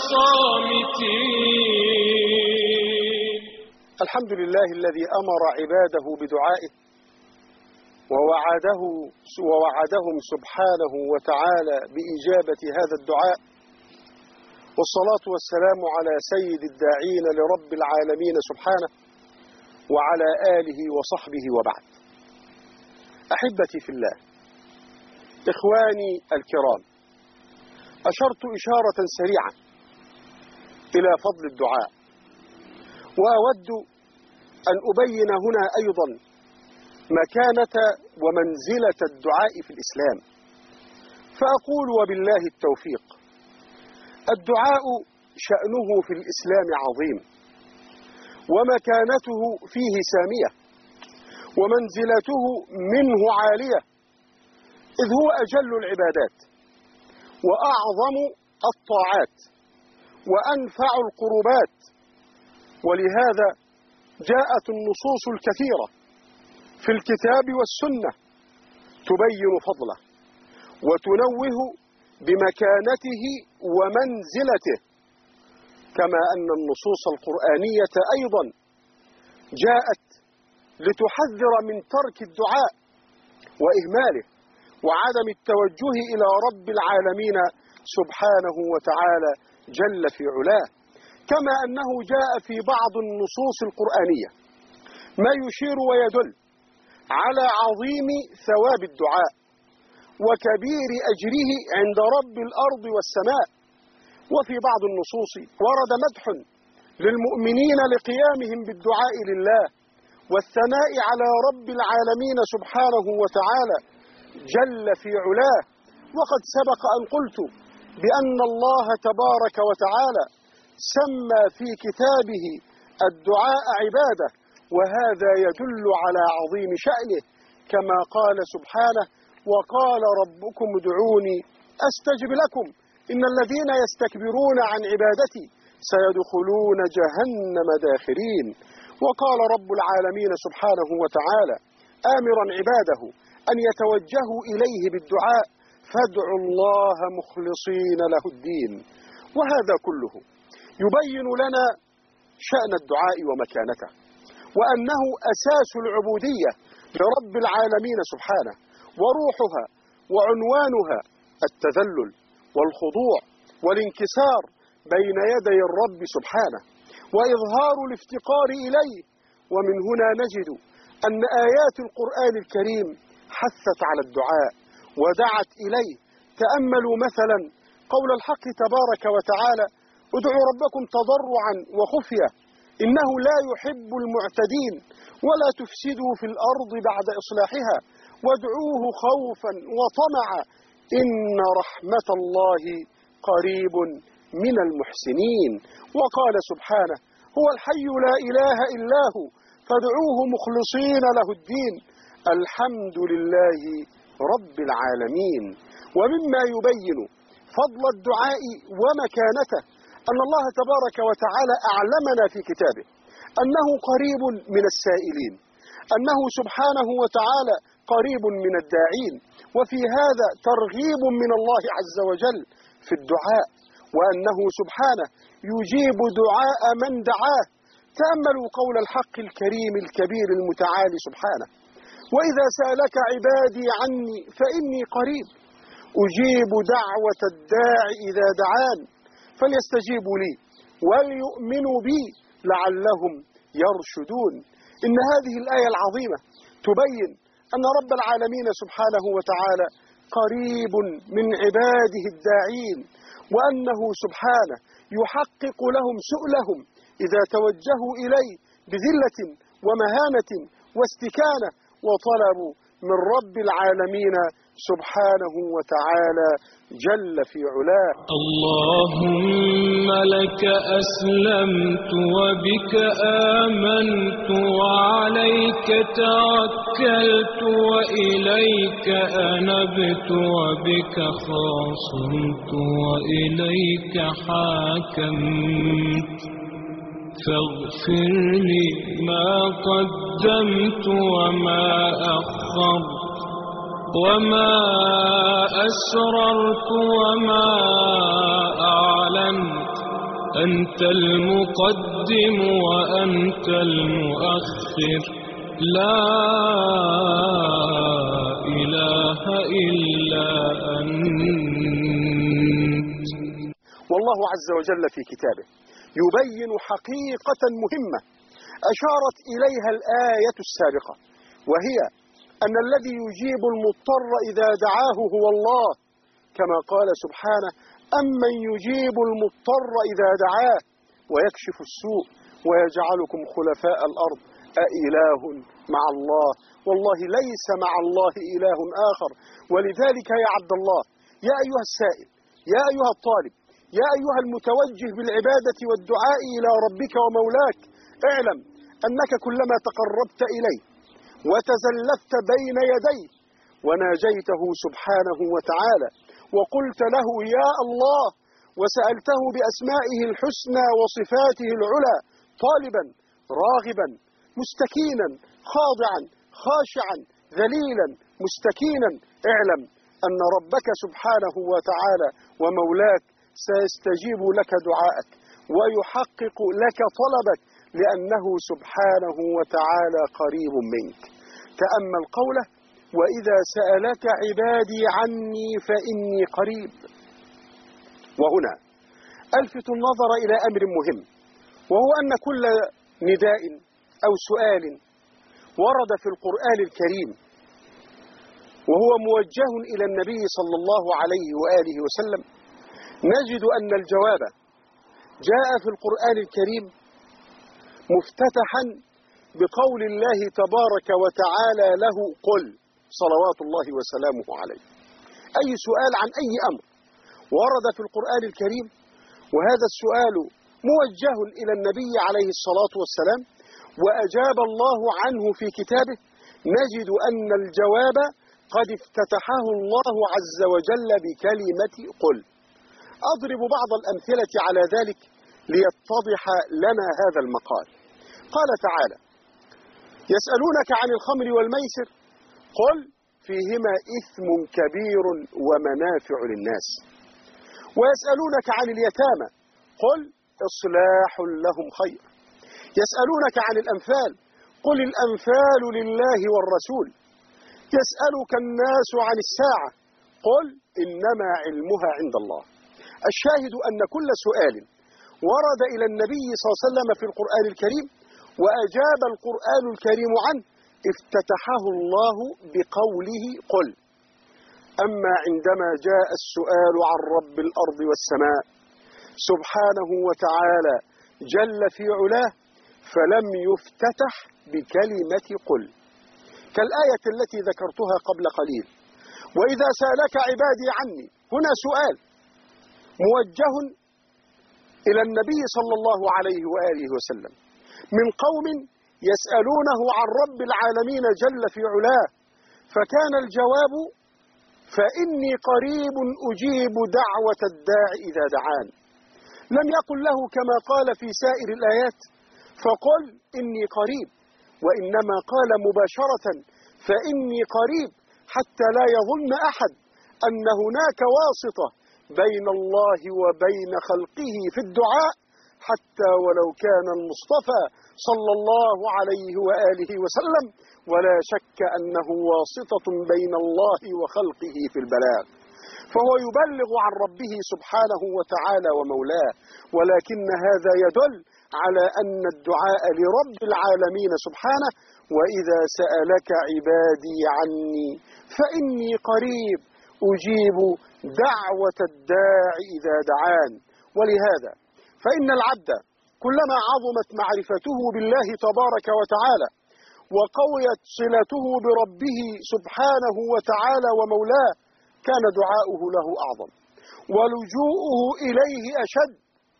الصامتين. الحمد لله الذي أمر عباده بدعائه ووعدهم سبحانه وتعالى بإجابة هذا الدعاء، والصلاة والسلام على سيد الداعين لرب العالمين سبحانه وعلى آله وصحبه وبعد. أحبتي في الله، إخواني الكرام، أشرت إشارة سريعة إلى فضل الدعاء، وأود أن أبين هنا أيضا مكانة ومنزلة الدعاء في الإسلام، فأقول وبالله التوفيق: الدعاء شأنه في الإسلام عظيم، ومكانته فيه سامية، ومنزلته منه عالية، إذ هو أجل العبادات وأعظم الطاعات وأنفع القربات. ولهذا جاءت النصوص الكثيرة في الكتاب والسنة تبين فضله وتنوه بمكانته ومنزلته، كما أن النصوص القرآنية أيضا جاءت لتحذر من ترك الدعاء وإهماله وعدم التوجه إلى رب العالمين سبحانه وتعالى جل في علاه، كما أنه جاء في بعض النصوص القرآنية ما يشير ويدل على عظيم ثواب الدعاء وكبير أجره عند رب الأرض والسماء. وفي بعض النصوص ورد مدح للمؤمنين لقيامهم بالدعاء لله والثناء على رب العالمين سبحانه وتعالى جل في علاه. وقد سبق أن قلت بأن الله تبارك وتعالى سمى في كتابه الدعاء عبادة، وهذا يدل على عظيم شأنه، كما قال سبحانه: وقال ربكم ادعوني أستجب لكم إن الذين يستكبرون عن عبادتي سيدخلون جهنم داخرين. وقال رب العالمين سبحانه وتعالى آمرا عباده أن يتوجهوا إليه بالدعاء: فادعوا الله مخلصين له الدين. وهذا كله يبين لنا شأن الدعاء ومكانته، وأنه أساس العبودية لرب العالمين سبحانه، وروحها وعنوانها التذلل والخضوع والانكسار بين يدي الرب سبحانه وإظهار الافتقار إليه. ومن هنا نجد أن آيات القرآن الكريم حثت على الدعاء ودعت إليه. تأملوا مثلا قول الحق تبارك وتعالى: ادعوا ربكم تضرعا وخفية إنه لا يحب المعتدين ولا تفسدوا في الأرض بعد إصلاحها وادعوه خوفا وطمعا إن رحمة الله قريب من المحسنين. وقال سبحانه: هو الحي لا إله إلا هو فادعوه مخلصين له الدين الحمد لله رب العالمين. ومما يبين فضل الدعاء ومكانته أن الله تبارك وتعالى أعلمنا في كتابه أنه قريب من السائلين، أنه سبحانه وتعالى قريب من الداعين، وفي هذا ترغيب من الله عز وجل في الدعاء، وأنه سبحانه يجيب دعاء من دعاه. تأملوا قول الحق الكريم الكبير المتعالي سبحانه: وإذا سألك عبادي عني فإني قريب أجيب دعوة الداع إذا دعان فليستجيبوا لي وليؤمنوا بي لعلهم يرشدون. إن هذه الآية العظيمة تبين أن رب العالمين سبحانه وتعالى قريب من عباده الداعين، وأنه سبحانه يحقق لهم سؤلهم إذا توجهوا إليه بذلة ومهانة واستكانة وطلبوا من رب العالمين سبحانه وتعالى جل في علاه. اللهم لك أسلمت وبك آمنت وعليك توكلت وإليك أنبت وبك خاصمت وإليك حاكمت فاغفر لي ما قدمت وما أخرت وما أسررت وما أعلنت أنت المقدم وأنت المؤخر لا إله إلا أنت. والله عز وجل في كتابه يبين حقيقة مهمة أشارت إليها الآية السابقة، وهي أن الذي يجيب المضطر إذا دعاه هو الله، كما قال سبحانه: أمن يجيب المضطر إذا دعاه ويكشف السوء ويجعلكم خلفاء الأرض أإله مع الله. والله ليس مع الله إله آخر. ولذلك يا عبد الله، يا أيها السائل، يا أيها الطالب، يا أيها المتوجه بالعبادة والدعاء إلى ربك ومولاك، اعلم أنك كلما تقربت إليه وتزلفت بين يديه وناجيته سبحانه وتعالى وقلت له يا الله وسألته بأسمائه الحسنى وصفاته العلى، طالبا راغبا مستكينا خاضعا خاشعا ذليلا مستكينا، اعلم أن ربك سبحانه وتعالى ومولاك سيستجيب لك دعاءك ويحقق لك طلبك، لأنه سبحانه وتعالى قريب منك. تأمل قوله: وإذا سألك عبادي عني فإني قريب. وهنا ألفت النظر إلى أمر مهم، وهو أن كل نداء أو سؤال ورد في القرآن الكريم وهو موجه إلى النبي صلى الله عليه وآله وسلم، نجد أن الجواب جاء في القرآن الكريم مفتتحا بقول الله تبارك وتعالى له: قل صلوات الله وسلامه عليه. أي سؤال عن أي أمر ورد في القرآن الكريم وهذا السؤال موجه إلى النبي عليه الصلاة والسلام وأجاب الله عنه في كتابه، نجد أن الجواب قد افتتحه الله عز وجل بكلمة قل. أضرب بعض الأمثلة على ذلك ليتضح لنا هذا المقال. قال تعالى: يسألونك عن الخمر والميسر قل فيهما إثم كبير ومنافع للناس، ويسألونك عن اليتامى قل إصلاح لهم خير، يسألونك عن الأنفال قل الأنفال لله والرسول، يسألك الناس عن الساعة قل إنما علمها عند الله. الشاهد أن كل سؤال ورد إلى النبي صلى الله عليه وسلم في القرآن الكريم وأجاب القرآن الكريم عنه افتتحه الله بقوله قل. أما عندما جاء السؤال عن رب الأرض والسماء سبحانه وتعالى جل في علاه فلم يفتتح بكلمة قل، كالآية التي ذكرتها قبل قليل: وإذا سألك عبادي عني. هنا سؤال موجه إلى النبي صلى الله عليه وآله وسلم من قوم يسألونه عن رب العالمين جل في علاه، فكان الجواب: فإني قريب أجيب دعوة الداع إذا دعان. لم يقل له كما قال في سائر الآيات فقل إني قريب، وإنما قال مباشرة فإني قريب، حتى لا يظن أحد أن هناك واسطة بين الله وبين خلقه في الدعاء، حتى ولو كان المصطفى صلى الله عليه وآله وسلم، ولا شك أنه واسطة بين الله وخلقه في البلاغ، فهو يبلغ عن ربه سبحانه وتعالى ومولاه، ولكن هذا يدل على أن الدعاء لرب العالمين سبحانه: وإذا سألك عبادي عني فإني قريب أجيب دعوة الداع إذا دعان. ولهذا فإن العبد كلما عظمت معرفته بالله تبارك وتعالى وقويت صلته بربه سبحانه وتعالى ومولاه كان دعاؤه له أعظم ولجوءه إليه أشد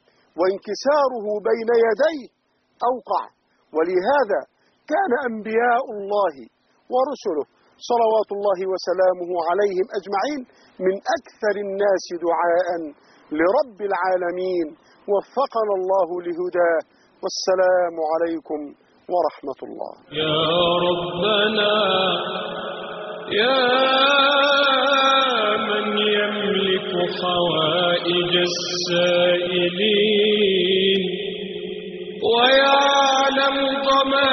وانكساره بين يديه أوقع. ولهذا كان أنبياء الله ورسله صلوات الله وسلامه عليهم أجمعين من أكثر الناس دعاء لرب العالمين. وفقنا الله لهداه، والسلام عليكم ورحمة الله. يا ربنا يا من يملك حوائج السائلين ويعلم ضمائر